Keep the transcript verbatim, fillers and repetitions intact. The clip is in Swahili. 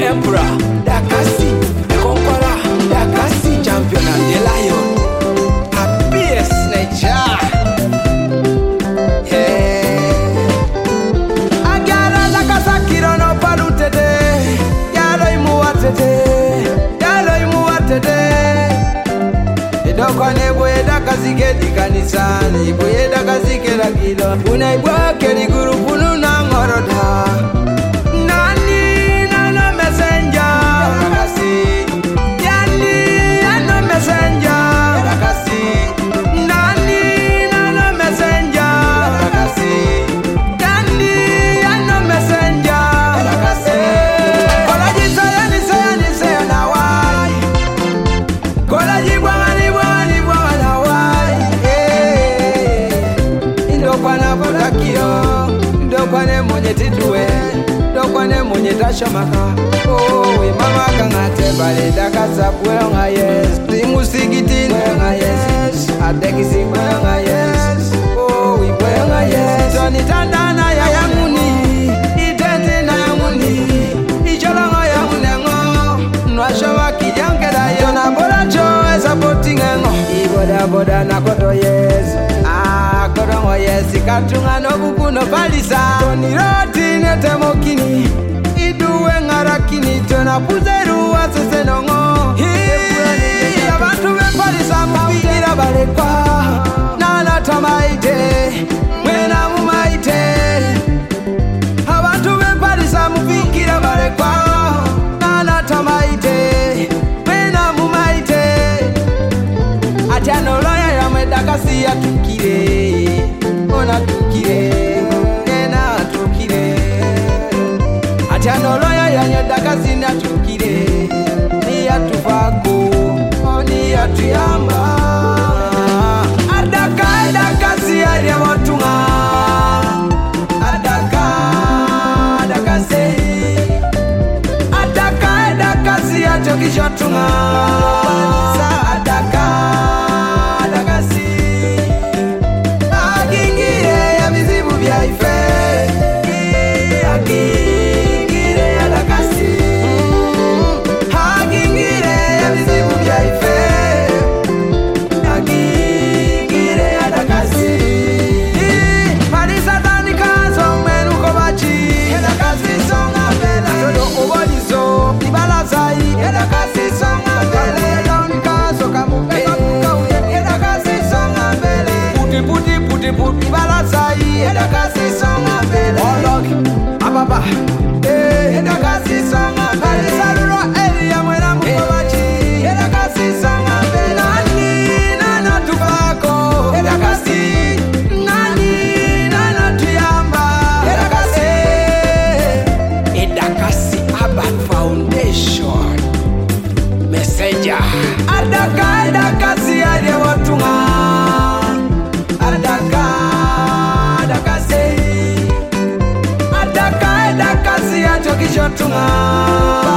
emperor, Dakasi, the conqueror, Dakasi, champion and the lion. Happiest nature. Yeah. Agara Dakasakiro no palutete. Yalo imuatete. Yalo imuatete. Idokwane bwe Dakasike dikanisani. Bwe Dakasike lakilo. Unaibwa keri guru punu na ngoroda. Dokwane mwenye titue, dokwane mwenye tashamaka. Oh, mama kangate bale Dakasa bwenga yes. Simu sigitini bwenga yes. Adekisi bwenga yes. Oh, bwenga yes. Toni tandana ya yamuni, itete na yamuni, icholanga ya munengo. Nwashawa kijankela yona bola choe supporting engo. Iboda boda na koto yes. Ah, korongo yes. Katunga no buku no balisa. Toni roti nete mokini. Iduwe ngarakini. Tona puzeru asese nongo. Hii abantu be balisa mubikira balekwa. Nana tamaite. Mwena mumaite. Abantu be balisa mubikira balekwa. Nana tamaite. Mwena mumaite. Atiano loya ya Dakasi ya tukire. Ona tukire, nena tukire. Atiano loya ya Dakasi na tukire. Ni atufako, oni atuyamba. Adaka, Dakasi ya ya watunga. Adaka, Dakasi. Adaka, Dakasi ya chokishotunga. Adaka, Dakasi. Dakasi songa mbele. Olok, ababa. Eh, Dakasi songa mbele. Saluro area mwena mkobachi. Dakasi songa mbele. Nani nana tufako. Dakasi. Nani nana tuyamba. Dakasi. Dakasi Urban Foundation. Messenger. Adaka Dakasi ade watunga. Adaka Dakasi ya chokishotunga.